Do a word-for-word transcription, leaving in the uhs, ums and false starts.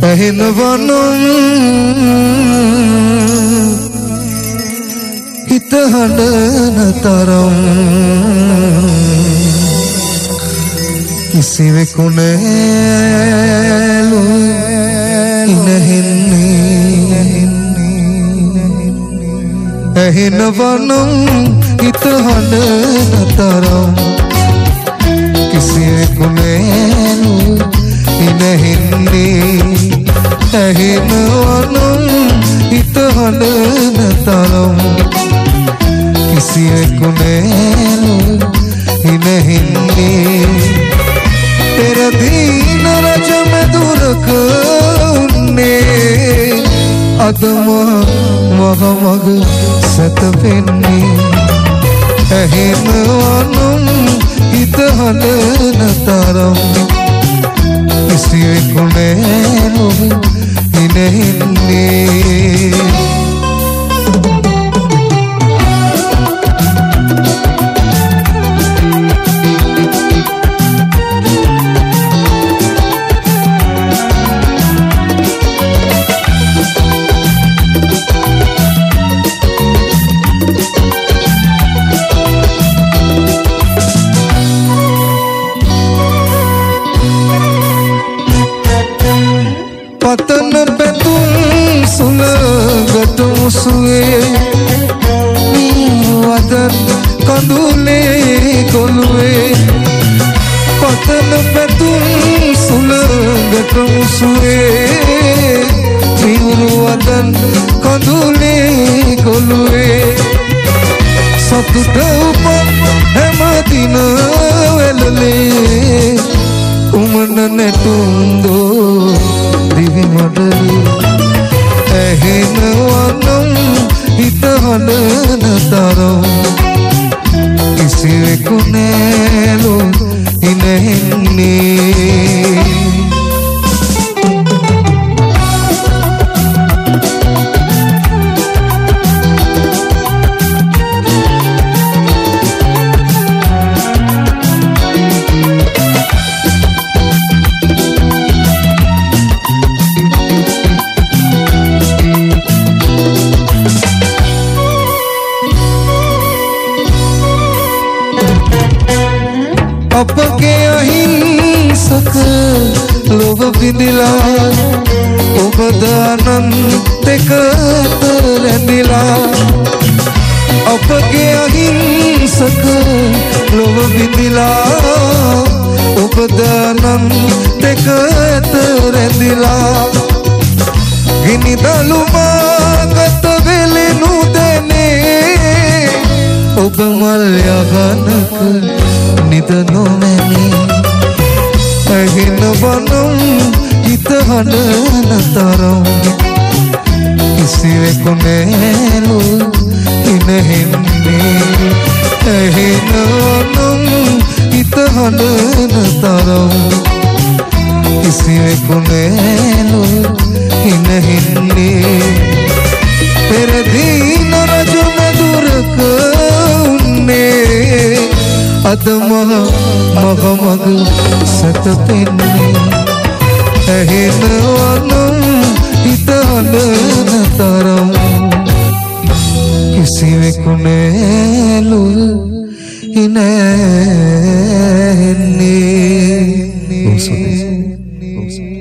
ඇහෙනවනම් හිත හඬන තරම් කිසිවෙකු නෑලු ඉනහෙන්නේ ඇහෙනවනම් හිත හඬන තරම් කිසිවෙකු නෑලු ඉනහෙන්නේ ඇහෙනවනම් හිත හඬන තරම් කිසිවෙකු නෑලු ඉනහෙන්නේ පෙරදීන රජ මැදුරක උන්නේ අදම මහමග සැතපෙන්නේ ඇහෙනවනම් හිත හඬන තරම් කිසිවෙකු නෑලු ඉනහෙන්නේ පතන පැතුම් සුළඟට මුසුවේ වදන් කඳුලේ කොළුවේ පතන පැතුම් සුළඟට මුසුවේ වදන් කඳුලේ කොළුවේ සතුට උපන් හැමදින වෙලලේ උමන නැටුම්දෝ දිවි මඩලේ ඇහෙනවනම් හිත හඬන තරම් කිසිවෙකු නෑලු ඉනහෙන්නේ අපගේ අහිංසක ලොව විඳිලා ඔබ දානන්තක රැඳිලා අපගේ අහිංසක ලොව විඳිලා ඔබ දානන්තක රැඳිලා ගිනි දලුමාගත වෙලෙනු දැනේ ඔබ මල් යගනක නිදනු මැනේ ඇහෙනවනම් හිත හඬන තරම් කිසිවෙකු නෑලු ඉනහෙන්නේ ඇහෙනවනම් හිත හඬන තරම් කිසිවෙකු නෑලු ඉනහෙන්නේ පෙරදීන රජ මැදුරක උන්නේ අදම මගමග සැතපෙන්නේ ඇහෙනවනම් හිත හඬන තරම් කිසිවෙකු නෑලු ඉනහෙන්නේ